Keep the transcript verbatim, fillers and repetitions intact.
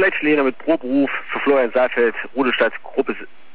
Fletchlehner mit Pro-Beruf für Florian Saalfeld, Rudolstadt, Gruppe